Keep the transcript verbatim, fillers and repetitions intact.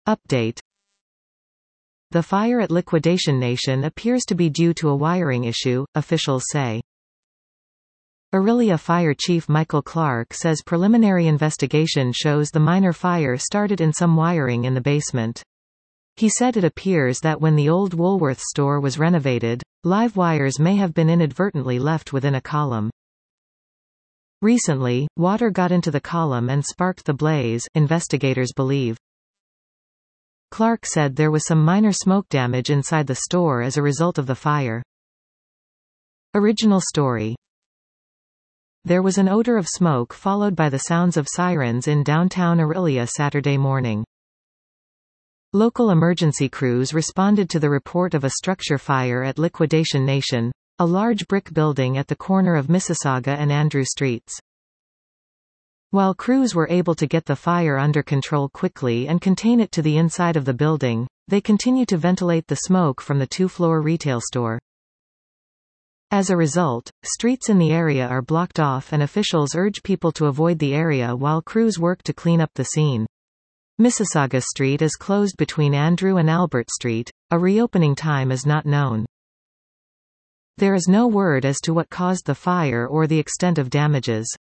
Update. The fire at Liquidation Nation appears to be due to a wiring issue, officials say. Orillia Fire Chief Michael Clark says preliminary investigation shows the minor fire started in some wiring in the basement. He said it appears that when the old Woolworths store was renovated, live wires may have been inadvertently left within a column. Recently, water got into the column and sparked the blaze, investigators believe. Clark said there was some minor smoke damage inside the store as a result of the fire. Original story. There was an odor of smoke followed by the sounds of sirens in downtown Orillia Saturday morning. Local emergency crews responded to the report of a structure fire at Liquidation Nation, a large brick building at the corner of Mississauga and Andrew Streets. While crews were able to get the fire under control quickly and contain it to the inside of the building, they continue to ventilate the smoke from the two-floor retail store. As a result, streets in the area are blocked off and officials urge people to avoid the area while crews work to clean up the scene. Mississauga Street is closed between Andrew and Albert Street. A reopening time is not known. There is no word as to what caused the fire or the extent of damages.